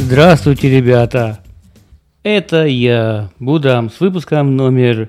Здравствуйте, ребята! Это я, Будам, с выпуском номер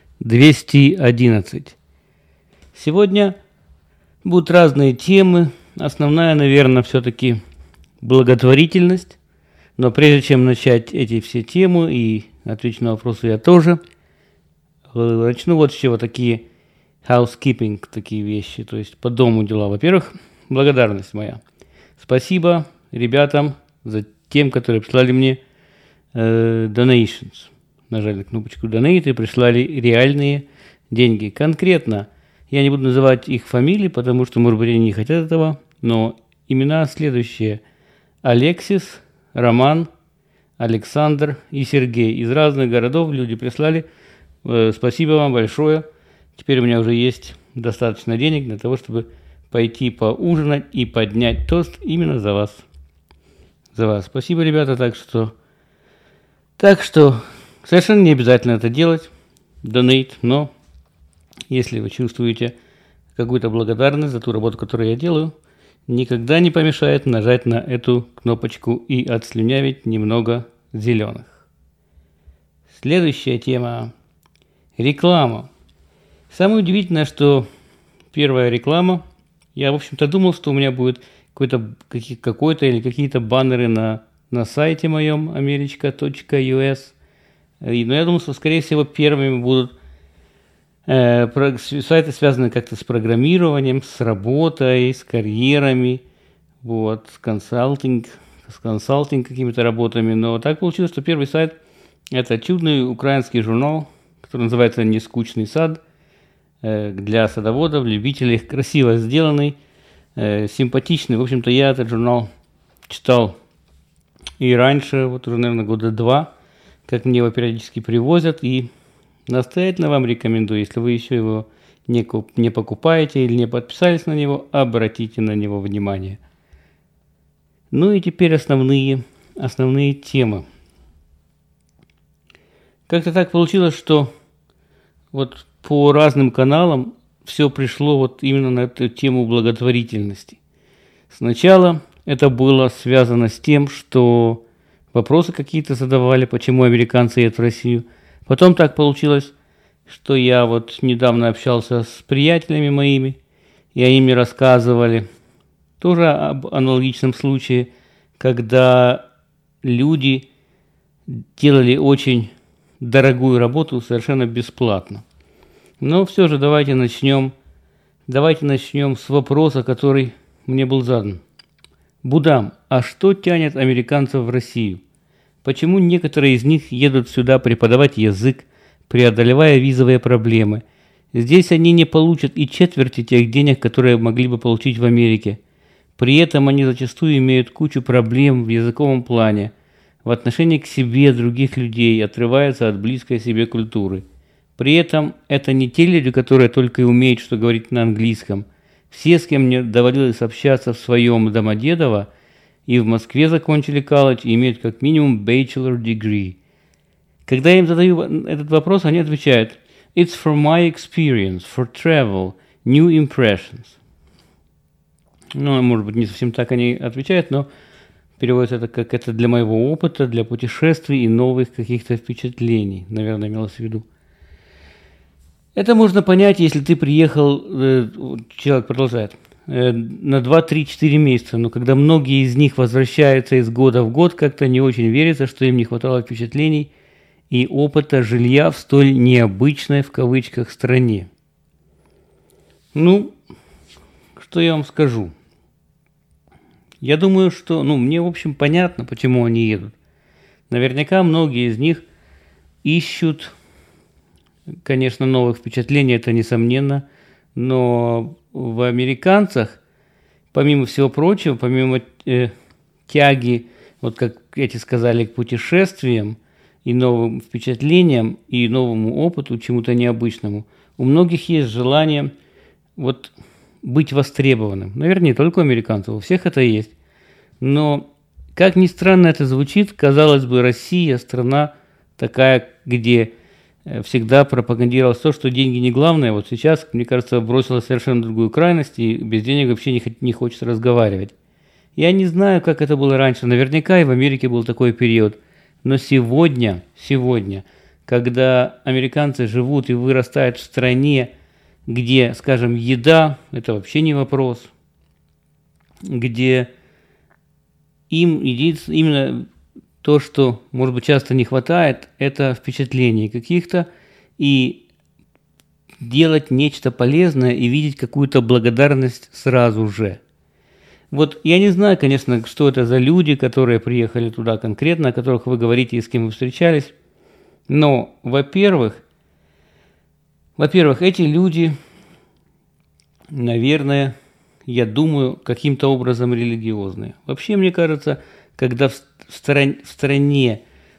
211. Сегодня будут разные темы. Основная, наверное, все-таки благотворительность. Но прежде чем начать эти все темы и отвечу на вопросы я тоже, начну вот с чего такие housekeeping, такие вещи, то есть по дому дела. Во-первых, благодарность моя. Спасибо ребятам за тем, которые прислали мне donations. Нажали на кнопочку donate и прислали реальные деньги. Конкретно, я не буду называть их фамилии, потому что, может быть, они не хотят этого, но имена следующие. Алексис, Роман, Александр и Сергей. Из разных городов люди прислали. Спасибо вам большое. Теперь у меня уже есть достаточно денег для того, чтобы пойти поужинать и поднять тост именно за вас. За вас. Спасибо, ребята. Так что совершенно не обязательно это делать, donate, но если вы чувствуете какую-то благодарность за ту работу, которую я делаю, никогда не помешает нажать на эту кнопочку и отслюнявить немного зеленых. Следующая тема – реклама. Самое удивительное, что первая реклама, я, в общем-то, думал, что у меня будет какой-то или какие-то баннеры на сайте моем america.us. Но я думал, что, скорее всего, первыми будут сайты, связанные как-то с программированием, с работой, с карьерами, вот, с консалтинг какими-то работами. Но так получилось, что первый сайт – это чудный украинский журнал, который называется «Нескучный сад», для садоводов, любителей, красиво сделанный, симпатичный. В общем-то, я этот журнал читал и раньше, вот уже, наверное, года 2, как мне его периодически привозят, и настоятельно вам рекомендую, если вы еще его не покупаете или не подписались на него, обратите на него внимание. Ну и теперь основные темы. Как-то так получилось, что вот по разным каналам все пришло вот именно на эту тему благотворительности. Сначала это было связано с тем, что вопросы какие-то задавали, почему американцы едут в Россию. Потом так получилось, что я вот недавно общался с приятелями моими, и они мне рассказывали тоже об аналогичном случае, когда люди делали очень дорогую работу совершенно бесплатно. Но все же давайте начнем с вопроса, который мне был задан. Будам, а что тянет американцев в Россию? Почему некоторые из них едут сюда преподавать язык, преодолевая визовые проблемы? Здесь они не получат и четверти тех денег, которые могли бы получить в Америке. При этом они зачастую имеют кучу проблем в языковом плане, в отношении к себе, других людей, отрываются от близкой себе культуры. При этом это не те люди, которые только и умеют что говорить на английском. Все, с кем мне доводилось общаться в своем Домодедово и в Москве закончили колледж и имеют как минимум bachelor degree. Когда я им задаю этот вопрос, они отвечают «It's from my experience, for travel, new impressions». Ну, может быть, не совсем так они отвечают, но переводится это как «это для моего опыта, для путешествий и новых каких-то впечатлений», наверное, имелось в виду. Это можно понять, если ты приехал, человек продолжает, на 2, 3, 4 месяца, но когда многие из них возвращаются из года в год, как-то не очень верится, что им не хватало впечатлений и опыта жилья в столь необычной, в кавычках, стране. Ну, что я вам скажу? Я думаю, что, мне, в общем, понятно, почему они едут. Наверняка многие из них ищут, конечно, новых впечатлений, это несомненно, но в американцах, помимо всего прочего, помимо тяги, вот как эти сказали, к путешествиям и новым впечатлениям, и новому опыту, чему-то необычному, у многих есть желание вот быть востребованным. Наверное, не только у американцев, у всех это есть. Но, как ни странно это звучит, казалось бы, Россия – страна такая, где всегда пропагандировалось то, что деньги не главное. Вот сейчас, мне кажется, бросилась совершенно другую крайность, и без денег вообще не хочется разговаривать. Я не знаю, как это было раньше. Наверняка и в Америке был такой период. Но сегодня, когда американцы живут и вырастают в стране, где, скажем, еда – это вообще не вопрос, где им именно то, что, может быть, часто не хватает, это впечатлений каких-то, и делать нечто полезное и видеть какую-то благодарность сразу же. Вот я не знаю, конечно, что это за люди, которые приехали туда конкретно, о которых вы говорите и с кем вы встречались, но, во-первых, эти люди, наверное, я думаю, каким-то образом религиозные. Вообще, мне кажется, когда в стране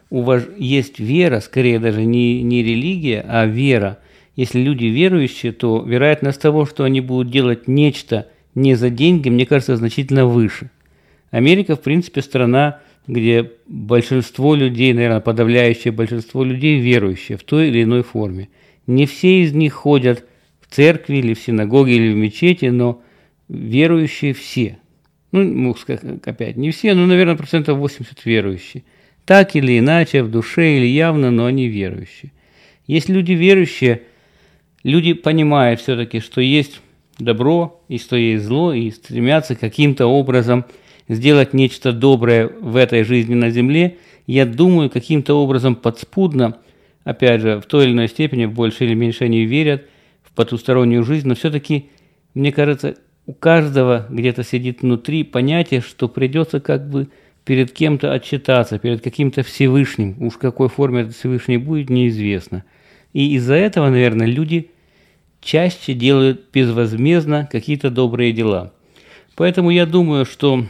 есть вера, скорее даже не религия, а вера, если люди верующие, то вероятность того, что они будут делать нечто не за деньги, мне кажется, значительно выше. Америка, в принципе, страна, где большинство людей, наверное, подавляющее большинство людей верующие в той или иной форме. Не все из них ходят в церкви или в синагоги или в мечети, но верующие все. Ну, опять, не все, но, наверное, 80% верующие. Так или иначе, в душе или явно, но они верующие. Есть люди верующие, люди понимают все-таки, что есть добро и что есть зло, и стремятся каким-то образом сделать нечто доброе в этой жизни на земле. Я думаю, каким-то образом подспудно, опять же, в той или иной степени, в большей или меньшей они верят в потустороннюю жизнь, но все-таки, мне кажется, у каждого где-то сидит внутри понятие, что придется как бы перед кем-то отчитаться, перед каким-то Всевышним. Уж в какой форме этот Всевышний будет, неизвестно. И из-за этого, наверное, люди чаще делают безвозмездно какие-то добрые дела. Поэтому я думаю, что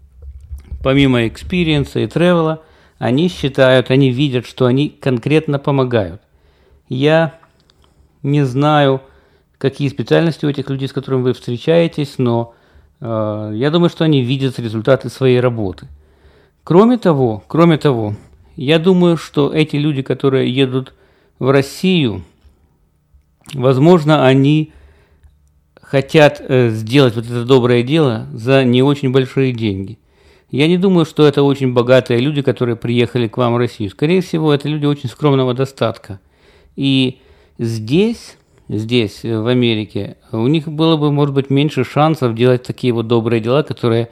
помимо экспириенса и тревела, они считают, они видят, что они конкретно помогают. Я не знаю, какие специальности у этих людей, с которыми вы встречаетесь, но я думаю, что они видят результаты своей работы. Кроме того, я думаю, что эти люди, которые едут в Россию, возможно, они хотят сделать вот это доброе дело за не очень большие деньги. Я не думаю, что это очень богатые люди, которые приехали к вам в Россию. Скорее всего, это люди очень скромного достатка. И здесь, в Америке, у них было бы, может быть, меньше шансов делать такие вот добрые дела, которые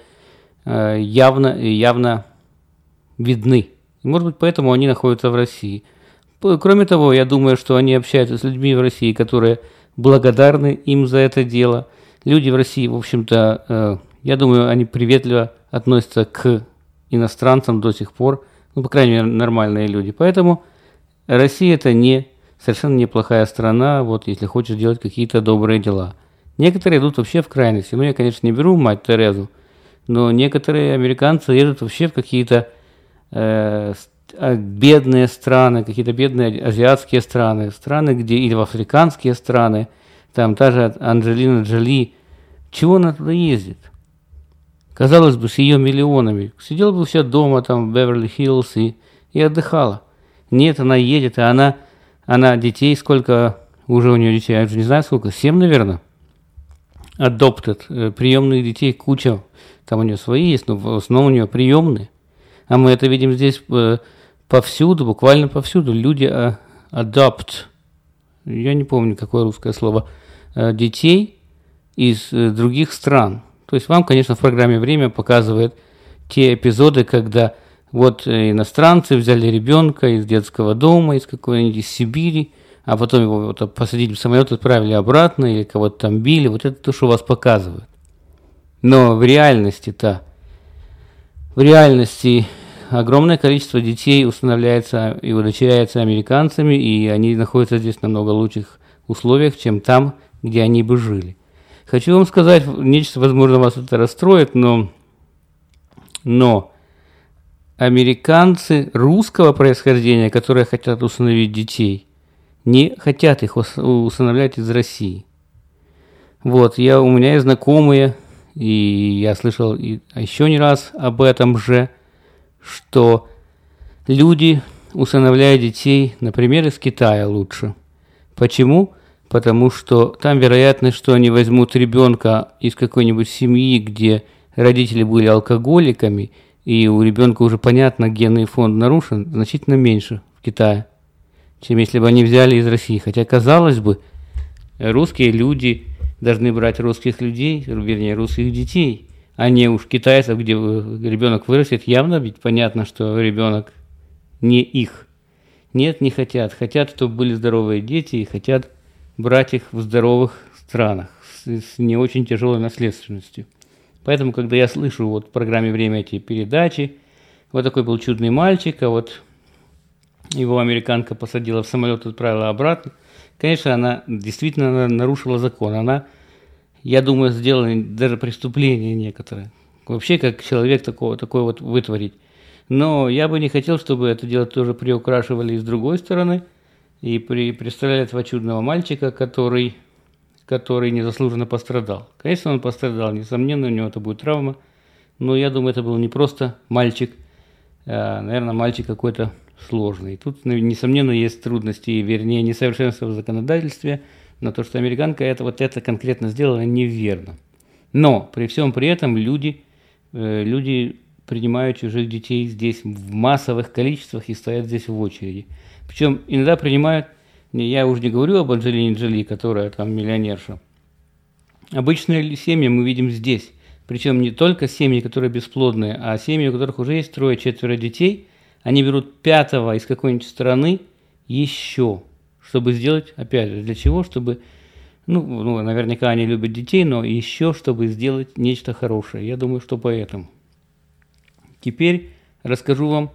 явно видны. И, может быть, поэтому они находятся в России. Кроме того, я думаю, что они общаются с людьми в России, которые благодарны им за это дело. Люди в России, в общем-то, я думаю, они приветливо относятся к иностранцам до сих пор, ну, по крайней мере, нормальные люди. Поэтому Россия – это совершенно неплохая страна, вот, если хочешь делать какие-то добрые дела. Некоторые идут вообще в крайности. Ну, я, конечно, не беру мать Терезу, но некоторые американцы едут вообще в какие-то бедные страны, какие-то бедные азиатские страны, где или в африканские страны, там та же Анджелина Джоли. Чего она туда ездит? Казалось бы, с ее миллионами. Сидела бы все дома, там, в Беверли-Хиллз и отдыхала. Нет, она едет, и она детей, сколько уже у нее детей, я уже не знаю сколько, 7, наверное, adopted, приемных детей куча. Там у нее свои есть, но в основном у нее приемные. А мы это видим здесь повсюду, буквально повсюду. Люди adopt, я не помню, какое русское слово, детей из других стран. То есть вам, конечно, в программе «Время» показывает те эпизоды, когда вот иностранцы взяли ребенка из детского дома, из какой-нибудь из Сибири, а потом его вот посадили в самолет, отправили обратно, или кого-то там били. Вот это то, что вас показывают. Но в реальности огромное количество детей усыновляется и удочеряется американцами, и они находятся здесь в намного лучших условиях, чем там, где они бы жили. Хочу вам сказать нечто, возможно, вас это расстроит, но американцы русского происхождения, которые хотят усыновить детей, не хотят их усыновлять из России. Вот, у меня есть знакомые, и я слышал еще не раз об этом же, что люди усыновляют детей, например, из Китая лучше. Почему? Потому что там вероятность, что они возьмут ребенка из какой-нибудь семьи, где родители были алкоголиками, и у ребенка уже, понятно, генный фонд нарушен, значительно меньше в Китае, чем если бы они взяли из России. Хотя, казалось бы, русские люди должны брать русских людей, вернее, русских детей, а не уж китайцев, где ребенок вырастет. Явно ведь понятно, что ребенок не их. Нет, не хотят. Хотят, чтобы были здоровые дети, и хотят брать их в здоровых странах с не очень тяжелой наследственностью. Поэтому, когда я слышу вот в программе «Время» эти передачи, вот такой был чудный мальчик, а вот его американка посадила в самолет и отправила обратно, конечно, она действительно нарушила закон. Она, я думаю, сделала даже преступление некоторые. Вообще, как человек такое вот вытворить. Но я бы не хотел, чтобы это дело тоже приукрашивали и с другой стороны, и представляли этого чудного мальчика, который незаслуженно пострадал. Конечно, он пострадал, несомненно, у него это будет травма, но я думаю, это был не просто мальчик, наверное, мальчик какой-то сложный. Тут, несомненно, есть трудности, вернее, несовершенство в законодательстве, но то, что американка это конкретно сделала, неверно. Но при всем при этом люди принимают чужих детей здесь в массовых количествах и стоят здесь в очереди. Причем иногда принимают, я уже не говорю об Анджелине Джоли, которая там миллионерша. Обычные семьи мы видим здесь. Причем не только семьи, которые бесплодные, а семьи, у которых уже есть 3-4 детей. Они берут 5-го из какой-нибудь страны еще, чтобы сделать, опять же, для чего? Чтобы, наверняка они любят детей, но еще, чтобы сделать нечто хорошее. Я думаю, что поэтому. Теперь расскажу вам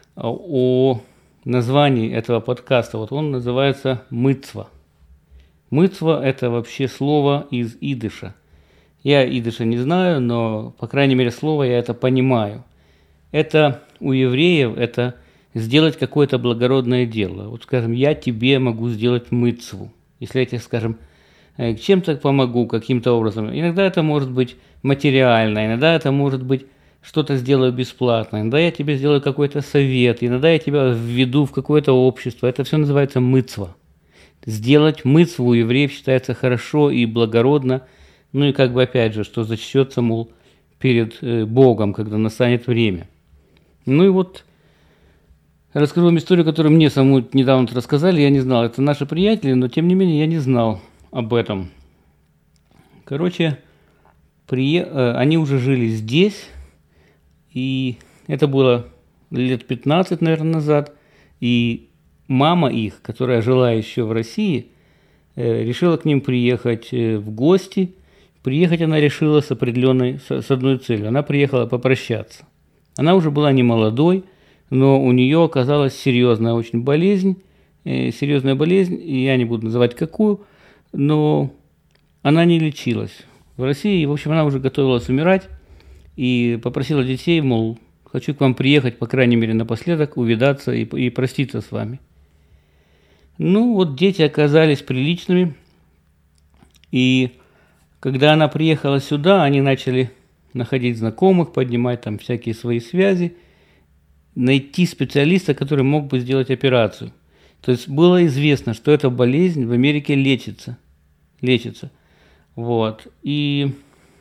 о названии этого подкаста. Вот он называется «Мыцва». Мыцва – это вообще слово из идыша. Я идыша не знаю, но, по крайней мере, слово я это понимаю. Это у евреев это сделать какое-то благородное дело. Вот, скажем, я тебе могу сделать мыцву. Если я тебе, скажем, чем-то помогу каким-то образом. Иногда это может быть материально, иногда это может быть что-то сделаю бесплатно, иногда я тебе сделаю какой-то совет, иногда я тебя введу в какое-то общество. Это все называется мыцва. Сделать мыцву у евреев считается хорошо и благородно. Ну и как бы опять же, что зачтется, мол, перед Богом, когда настанет время. Ну и вот расскажу вам историю, которую мне самому недавно рассказали, я не знал. Это наши приятели, но тем не менее я не знал об этом. Короче, они уже жили здесь, и это было лет 15, наверное, назад, и мама их, которая жила еще в России, решила к ним приехать в гости. Приехать она решила с одной целью. Она приехала попрощаться. Она уже была не молодой, но у нее оказалась серьезная очень болезнь. Серьезная болезнь, и я не буду называть какую, но она не лечилась в России. В общем, она уже готовилась умирать и попросила детей, мол, хочу к вам приехать, по крайней мере, напоследок, увидаться и проститься с вами. Ну, вот дети оказались приличными, и когда она приехала сюда, они начали находить знакомых, поднимать там всякие свои связи, найти специалиста, который мог бы сделать операцию. То есть было известно, что эта болезнь в Америке лечится. Вот. И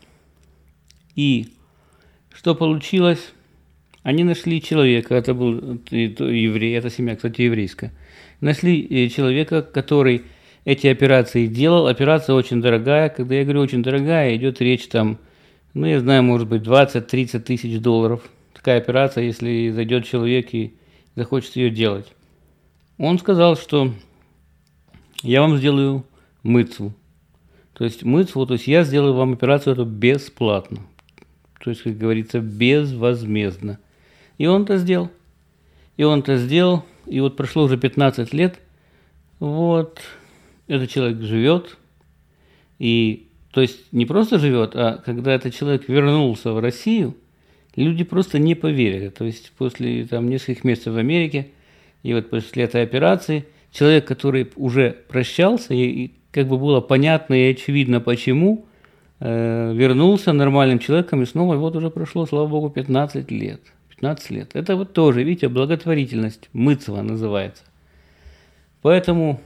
что получилось? Они нашли человека, это был еврей, эта семья, кстати, еврейская. Нашли человека, который эти операции делал. Операция очень дорогая. Когда я говорю очень дорогая, идет речь там, я знаю, может быть, 20-30 тысяч долларов. Такая операция, если зайдет человек и захочет ее делать. Он сказал, что я вам сделаю мыцву. То есть я сделаю вам операцию эту бесплатно. То есть, как говорится, безвозмездно. И он это сделал. И вот прошло уже 15 лет. Вот. Этот человек живет. И, то есть, не просто живет, а когда этот человек вернулся в Россию, люди просто не поверили. То есть, после нескольких месяцев в Америке, и вот после этой операции, человек, который уже прощался, и как бы было понятно и очевидно, почему, вернулся нормальным человеком, и снова вот уже прошло, слава богу, 15 лет. 15 лет. Это вот тоже, видите, благотворительность, мыцва называется. Поэтому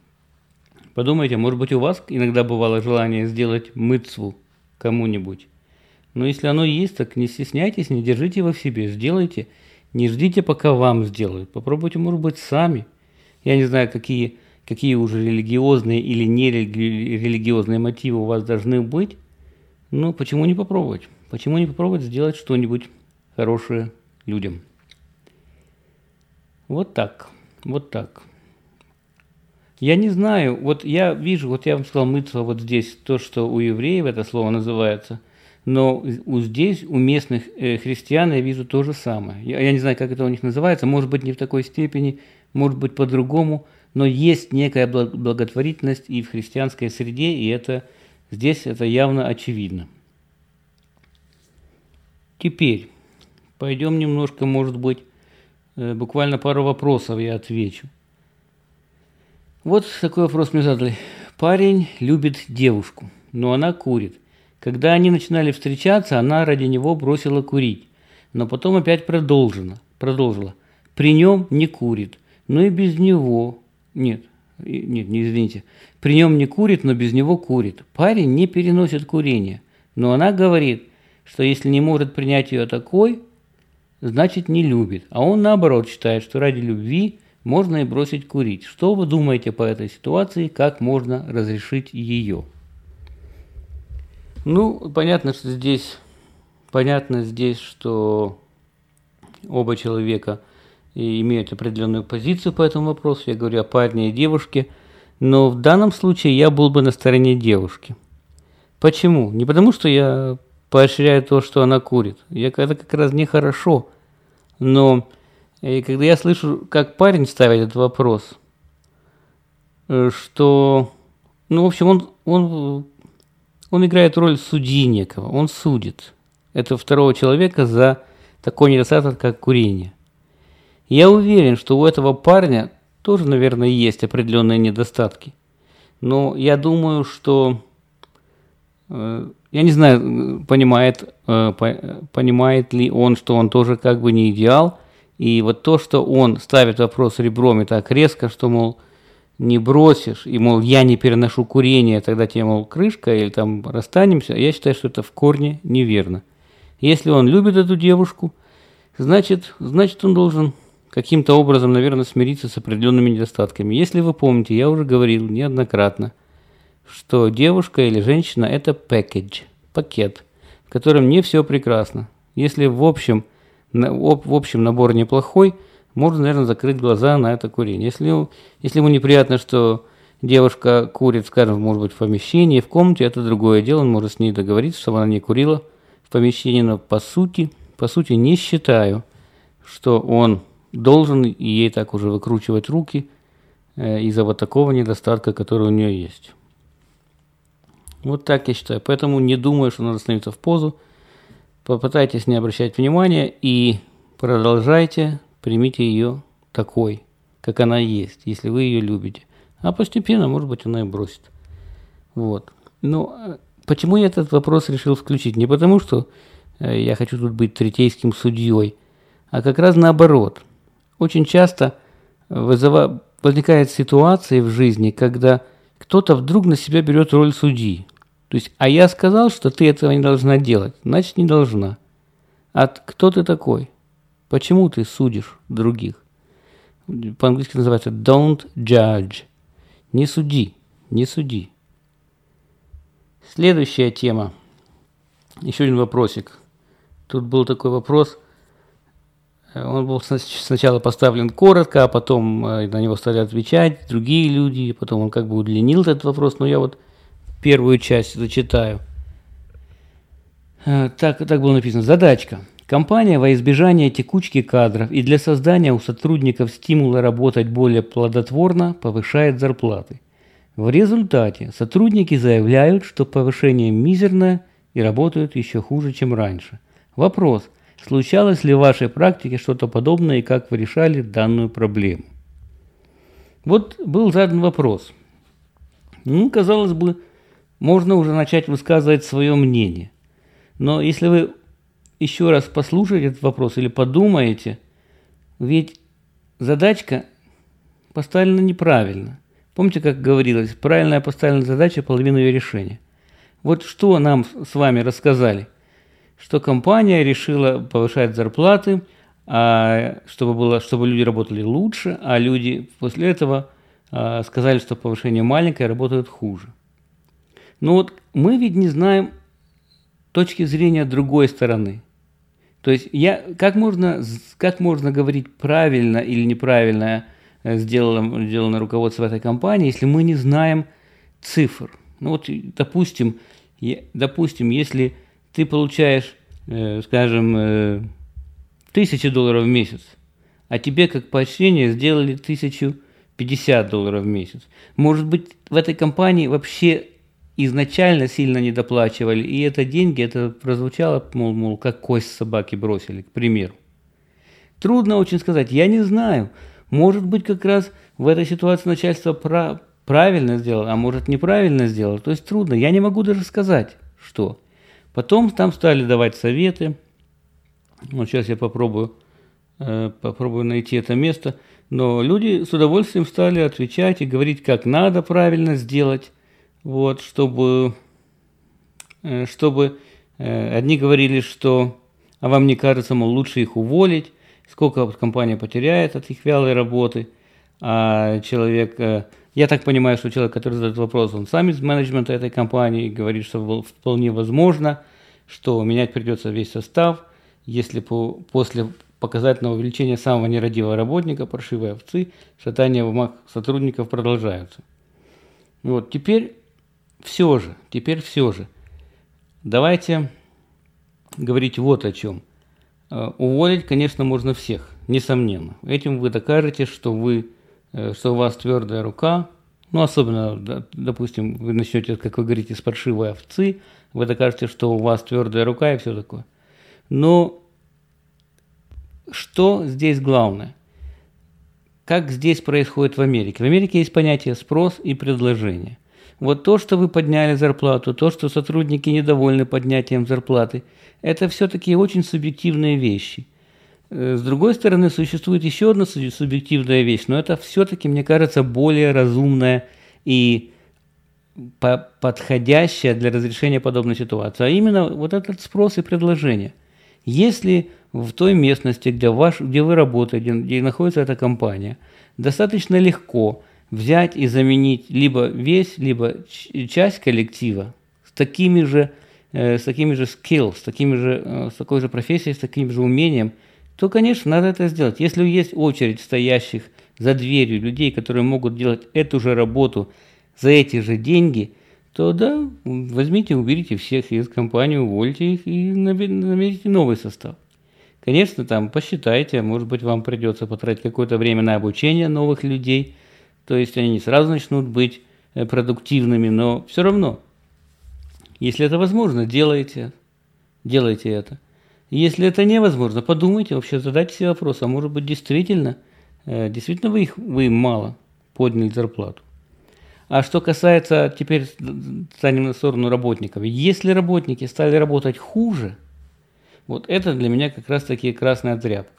подумайте, может быть, у вас иногда бывало желание сделать мыцву кому-нибудь. Но если оно есть, так не стесняйтесь, не держите его в себе, сделайте. Не ждите, пока вам сделают. Попробуйте, может быть, сами. Я не знаю, какие уже религиозные или нерелигиозные мотивы у вас должны быть. Но почему не попробовать? Почему не попробовать сделать что-нибудь хорошее людям? Вот так. Вот так. Я не знаю, вот я вижу, вот я вам сказал мыцва вот здесь, то, что у евреев это слово называется, но здесь у местных христиан я вижу то же самое. Я не знаю, как это у них называется, может быть, не в такой степени, может быть, по-другому, но есть некая благотворительность и в христианской среде, и здесь это явно очевидно. Теперь пойдем немножко, может быть, буквально пару вопросов я отвечу. Вот такой вопрос мне задали. Парень любит девушку, но она курит. Когда они начинали встречаться, она ради него бросила курить, но потом опять продолжила. При нем не курит, но и без него... Нет, извините. При нем не курит, но без него курит. Парень не переносит курение, но она говорит, что если не может принять ее такой, значит не любит. А он наоборот считает, что ради любви можно и бросить курить. Что вы думаете по этой ситуации, как можно разрешить ее? Ну, понятно здесь, что оба человека имеют определенную позицию по этому вопросу. Я говорю о парне и девушке, но в данном случае я был бы на стороне девушки. Почему? Не потому, что я поощряю то, что она курит. Это как раз нехорошо. Но когда я слышу, как парень ставит этот вопрос, что, ну, в общем, он играет роль судьи некого, он судит этого второго человека за такой недостаток, как курение. Я уверен, что у этого парня тоже, наверное, есть определенные недостатки. Но я думаю, что, я не знаю, понимает ли он, что он тоже как бы не идеал. И вот то, что он ставит вопрос ребром и так резко, что, мол, не бросишь, и, мол, я не переношу курение, тогда тебе, мол, крышка, или там расстанемся, я считаю, что это в корне неверно. Если он любит эту девушку, значит он должен каким-то образом, наверное, смириться с определенными недостатками. Если вы помните, я уже говорил неоднократно, что девушка или женщина – это package, пакет, в котором не все прекрасно. Если в общем набор неплохой, можно, наверное, закрыть глаза на это курение. Если ему неприятно, что девушка курит, скажем, может быть, в помещении, в комнате, это другое дело, он может с ней договориться, чтобы она не курила в помещении, но по сути не считаю, что он должен ей так уже выкручивать руки из-за вот такого недостатка, который у нее есть. Вот так я считаю. Поэтому не думаю, что надо становиться в позу. Попытайтесь не обращать внимания и продолжайте, примите ее такой, как она есть, если вы ее любите. А постепенно, может быть, она и бросит. Вот. Но почему я этот вопрос решил включить? Не потому, что я хочу тут быть третейским судьей, а как раз наоборот. Очень часто возникает ситуация в жизни, когда кто-то вдруг на себя берет роль судьи. То есть, а я сказал, что ты этого не должна делать, значит, не должна. А кто ты такой? Почему ты судишь других? По-английски называется don't judge. Не суди, не суди. Следующая тема. Еще один вопросик. Тут был такой вопрос. Он был сначала поставлен коротко, а потом на него стали отвечать другие люди. Потом он как бы удлинил этот вопрос. Но я вот первую часть зачитаю. Так было написано. Задачка. Компания во избежание текучки кадров и для создания у сотрудников стимула работать более плодотворно повышает зарплаты. В результате сотрудники заявляют, что повышение мизерное и работают еще хуже, чем раньше. Вопрос. Случалось ли в вашей практике что-то подобное и как вы решали данную проблему? Вот был задан вопрос. Казалось бы, можно уже начать высказывать свое мнение. Но если вы еще раз послушаете этот вопрос или подумаете, ведь задачка поставлена неправильно. Помните, как говорилось, правильная поставленная задача – половина ее решения. Вот что нам с вами рассказали. что компания решила повышать зарплаты, чтобы люди работали лучше, а люди после этого сказали, что повышение маленькое, работают хуже. Но вот мы ведь не знаем точки зрения другой стороны. То есть как можно говорить правильно или неправильно сделано руководство этой компании, если мы не знаем цифр? Ну вот, допустим, если ты получаешь, скажем, $1000 в месяц, а тебе как поощрение сделали $1050 в месяц. Может быть, в этой компании вообще изначально сильно недоплачивали, и это деньги, это прозвучало, мол, как кость собаки бросили, к примеру. Трудно очень сказать, я не знаю. Может быть, как раз в этой ситуации начальство правильно сделало, а может, неправильно сделало. То есть трудно, я не могу даже сказать, что. Потом там стали давать советы. Вот сейчас я попробую найти это место. Но люди с удовольствием стали отвечать и говорить, как надо правильно сделать. Вот, чтобы одни говорили, что, а вам не кажется, мол, лучше их уволить, сколько компания потеряет от их вялой работы. А человек, я так понимаю, что человек, который задает вопрос, он сам из менеджмента этой компании, говорит, что вполне возможно, что менять придется весь состав, если после показательного увеличения самого нерадивого работника, паршивой овцы, шатания в умах сотрудников продолжаются. Вот, теперь все же, давайте говорить вот о чем. Уволить, конечно, можно всех, несомненно. Этим вы докажете, что у вас твердая рука, ну, особенно, допустим, вы начнете, как вы говорите, с паршивой овцы, вы докажете, что у вас твердая рука и все такое. Но что здесь главное? Как здесь происходит в Америке? В Америке есть понятие спрос и предложение. Вот то, что вы подняли зарплату, то, что сотрудники недовольны поднятием зарплаты, это все-таки очень субъективные вещи. С другой стороны, существует еще одна субъективная вещь, но это все-таки, мне кажется, более разумная и подходящая для разрешения подобной ситуации, а именно вот этот спрос и предложение. Если в той местности, где вы работаете, где находится эта компания, достаточно легко взять и заменить либо весь, либо часть коллектива с такими же skills, с такой же профессией, с таким же умением, то, конечно, надо это сделать. Если есть очередь стоящих за дверью людей, которые могут делать эту же работу за эти же деньги, то да, возьмите, уберите всех из компании, увольте их и наберите новый состав. Конечно, там посчитайте, может быть, вам придется потратить какое-то время на обучение новых людей, то есть они не сразу начнут быть продуктивными, но все равно, если это возможно, делайте это. Если это невозможно, подумайте, вообще задайте себе вопрос, а может быть, действительно вы им мало подняли зарплату. А что касается, теперь станем на сторону работников. Если работники стали работать хуже, вот это для меня как раз таки красная тряпка,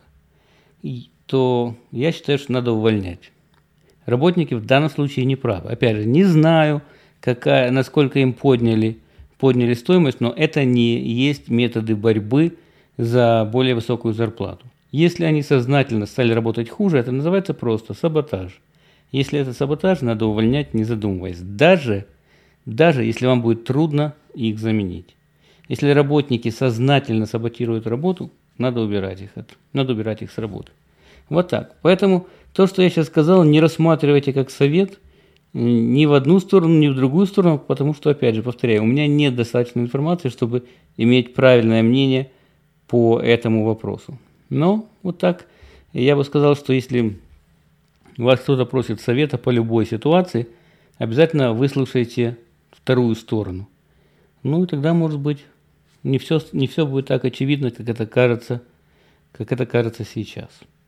то я считаю, что надо увольнять. Работники в данном случае не правы. Опять же, не знаю, насколько им подняли стоимость, но это не есть методы борьбы за более высокую зарплату. Если они сознательно стали работать хуже, это называется просто саботаж. Если это саботаж, надо увольнять, не задумываясь. Даже если вам будет трудно их заменить. Если работники сознательно саботируют работу, надо убирать их с работы. Вот так. Поэтому то, что я сейчас сказал, не рассматривайте как совет ни в одну сторону, ни в другую сторону, потому что, опять же, повторяю, у меня нет достаточно информации, чтобы иметь правильное мнение по этому вопросу. Но вот так я бы сказал, что если вас кто-то просит совета по любой ситуации, обязательно выслушайте вторую сторону. Ну и тогда, может быть, не все будет так очевидно, как это кажется сейчас.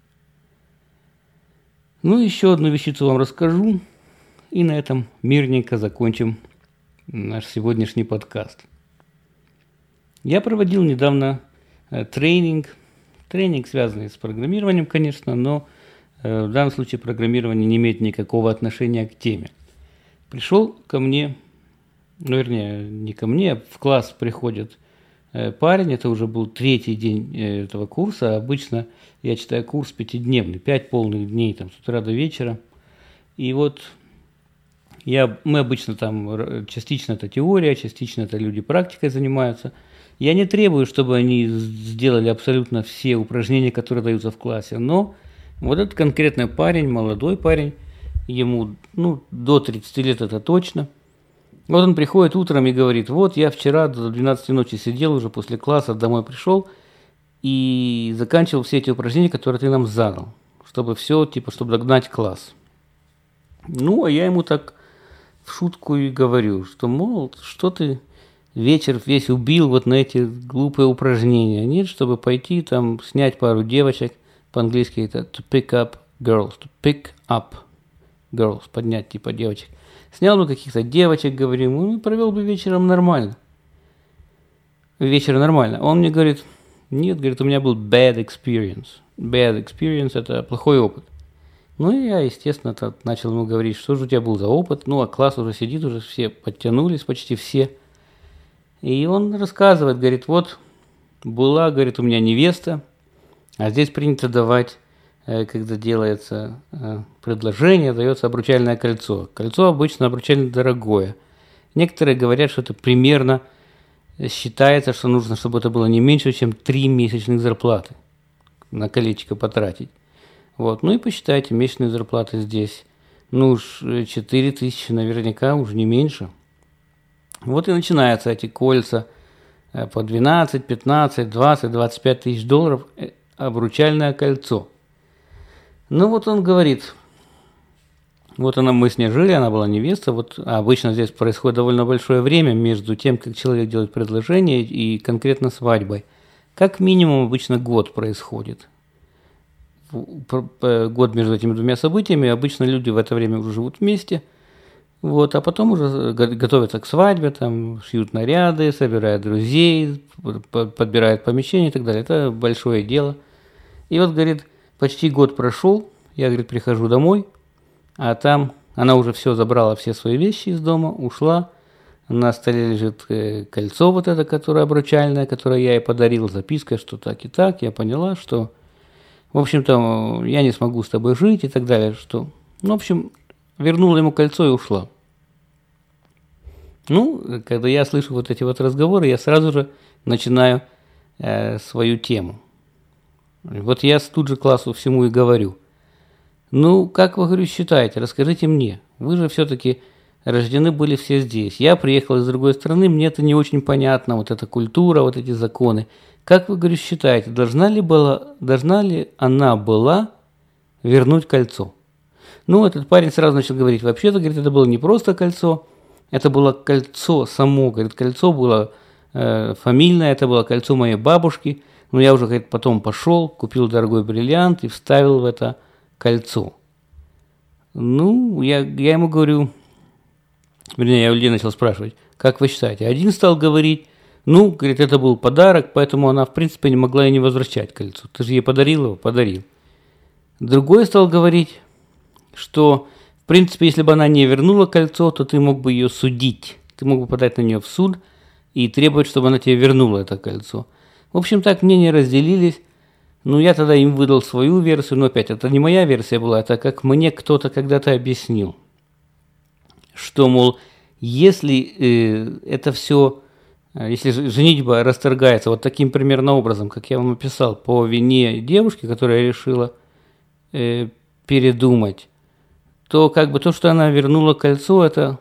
Ну, еще одну вещицу вам расскажу, и на этом мирненько закончим наш сегодняшний подкаст. Я проводил недавно тренинг, связанный с программированием, конечно, но в данном случае программирование не имеет никакого отношения к теме. Пришел ко мне, не ко мне, в класс приходит парень, это уже был третий день этого курса. Обычно я читаю курс пятидневный, 5 полных дней, там, с утра до вечера. И вот мы обычно там, частично это теория, частично это люди практикой занимаются. Я не требую, чтобы они сделали абсолютно все упражнения, которые даются в классе, но вот этот конкретный парень, молодой парень, ему до 30 лет это точно. Вот он приходит утром и говорит: вот я вчера до 12 ночи сидел уже после класса, домой пришел и заканчивал все эти упражнения, которые ты нам задал, чтобы все, чтобы догнать класс. А я ему так в шутку и говорю, что, мол, что ты вечер весь убил вот на эти глупые упражнения. Нет, чтобы пойти там снять пару девочек, по-английски это to pick up girls, поднять девочек. Снял бы каких-то девочек, говорим, провел бы вечером нормально. Он мне говорит: нет, говорит, у меня был bad experience. Bad experience – это плохой опыт. И я, естественно, начал ему говорить, что же у тебя был за опыт. А класс уже сидит, уже все подтянулись, почти все. И он рассказывает, говорит: вот была, говорит, у меня невеста, а здесь принято давать, когда делается предложение, дается обручальное кольцо. Кольцо обычно обручальное дорогое. Некоторые говорят, что это примерно считается, что нужно, чтобы это было не меньше, чем 3 месячных зарплаты на колечко потратить. Вот. И посчитайте, месячные зарплаты здесь, уж 4 тысячи наверняка, уже не меньше. Вот и начинаются эти кольца по 12, 15, 20, 25 тысяч долларов, обручальное кольцо. Вот он говорит, вот мы с ней жили, она была невеста, а обычно здесь происходит довольно большое время между тем, как человек делает предложение, и конкретно свадьбой. Как минимум обычно год происходит. Год между этими двумя событиями, обычно люди в это время уже живут вместе, а потом уже готовятся к свадьбе, там шьют наряды, собирают друзей, подбирают помещение и так далее. Это большое дело. И говорит, почти год прошел, я, говорит, прихожу домой, а там она уже все забрала, все свои вещи из дома, ушла. На столе лежит кольцо вот это, которое обручальное, которое я ей подарил, записка, что так и так. Я поняла, что, в общем-то, я не смогу с тобой жить и так далее. Что, в общем, вернула ему кольцо и ушла. Когда я слышу вот эти разговоры, я сразу же начинаю свою тему. Я тут же классу всему и говорю: как вы, говорю, считаете, расскажите мне, вы же все-таки рождены были все здесь, я приехал из другой страны, мне это не очень понятно, вот эта культура, вот эти законы. Как вы, говорю, считаете, должна ли она была вернуть кольцо? Этот парень сразу начал говорить: вообще-то, говорит, это было не просто кольцо, это было кольцо само, говорит, кольцо было фамильное, это было кольцо моей бабушки. Я уже, говорит, потом пошел, купил дорогой бриллиант и вставил в это кольцо. Я ему говорю, я у людей начал спрашивать: как вы считаете? Один стал говорить: говорит, это был подарок, поэтому она, в принципе, не могла и не возвращать кольцо. Ты же ей подарил его? Подарил. Другой стал говорить, что, в принципе, если бы она не вернула кольцо, то ты мог бы ее судить. Ты мог бы подать на нее в суд и требовать, чтобы она тебе вернула это кольцо. В общем, так мнения разделились. Я тогда им выдал свою версию, но опять, это не моя версия была, это как мне кто-то когда-то объяснил, что, мол, если это все, если женитьба расторгается вот таким примерно образом, как я вам описал, по вине девушки, которая решила передумать, то то, что она вернула кольцо, это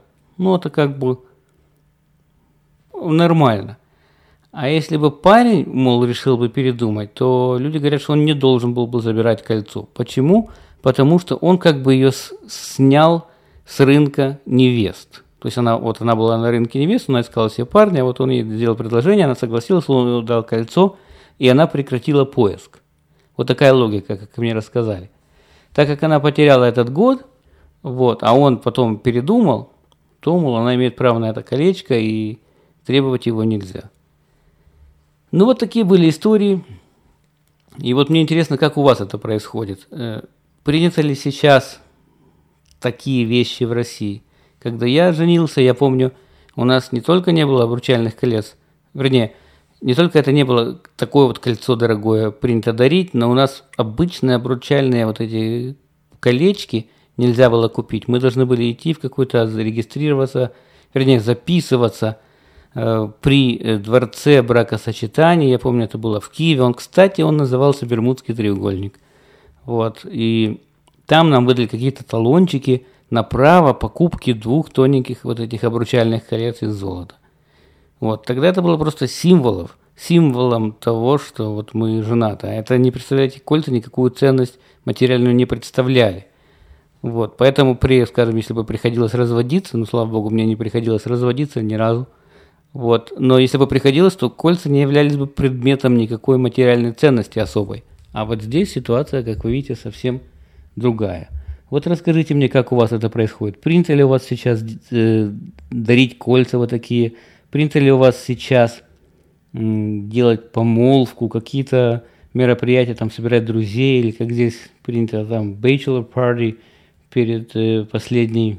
нормально. А если бы парень, мол, решил бы передумать, то люди говорят, что он не должен был бы забирать кольцо. Почему? Потому что он ее снял с рынка невест. То есть она была на рынке невест, она искала себе парня, он ей сделал предложение, она согласилась, он ей дал кольцо, и она прекратила поиск. Вот такая логика, как мне рассказали. Так как она потеряла этот год, а он потом передумал, то, мол, она имеет право на это колечко, и требовать его нельзя. Такие были истории. И мне интересно, как у вас это происходит. Принято ли сейчас такие вещи в России? Когда я женился, я помню, у нас не только не было обручальных колец, вернее, не только это не было такое вот кольцо дорогое принято дарить, но у нас обычные обручальные вот эти колечки нельзя было купить. Мы должны были идти в какой-то, зарегистрироваться, вернее, записываться при дворце бракосочетания. Я помню, это было в Киеве. Кстати, он назывался Бермудский треугольник. Вот. И там нам выдали какие-то талончики на право покупки 2 тоненьких вот этих обручальных колец из золота. Вот. Тогда это было просто символом того, что вот мы женаты. А это, не представляете, кольца никакую ценность материальную не представляли. Вот. Поэтому скажем, если бы приходилось разводиться, слава богу, мне не приходилось разводиться ни разу. Вот. Но если бы приходилось, то кольца не являлись бы предметом никакой материальной ценности особой. А вот здесь ситуация, как вы видите, совсем другая. Вот расскажите мне, как у вас это происходит. Принято ли у вас сейчас дарить кольца вот такие? Принято ли у вас сейчас делать помолвку, какие-то мероприятия, там собирать друзей, или как здесь принято, там, bachelor party перед последней,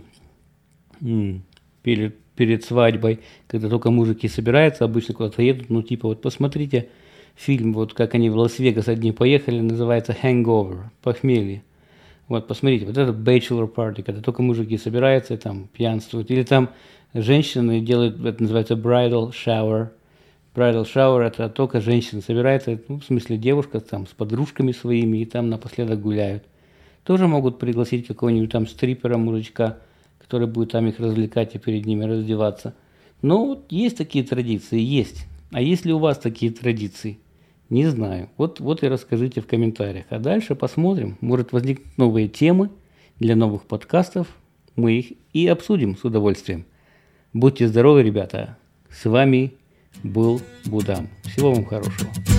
перед свадьбой, когда только мужики собираются, обычно куда-то едут, типа, вот посмотрите фильм, вот как они в Лас-Вегас одни поехали, называется Hangover, похмелье. Вот, посмотрите, вот это bachelor party, когда только мужики собираются, там, пьянствуют, или там женщины делают, это называется bridal shower. Bridal shower – это только женщина собирается, в смысле девушка там с подружками своими, и там напоследок гуляют. Тоже могут пригласить какого-нибудь там стрипера, мужичка, который будет там их развлекать и перед ними раздеваться. Но вот есть такие традиции, есть. А есть ли у вас такие традиции? Не знаю. Вот и расскажите в комментариях. А дальше посмотрим. Может возникнуть новые темы для новых подкастов. Мы их и обсудим с удовольствием. Будьте здоровы, ребята. С вами был Будам. Всего вам хорошего.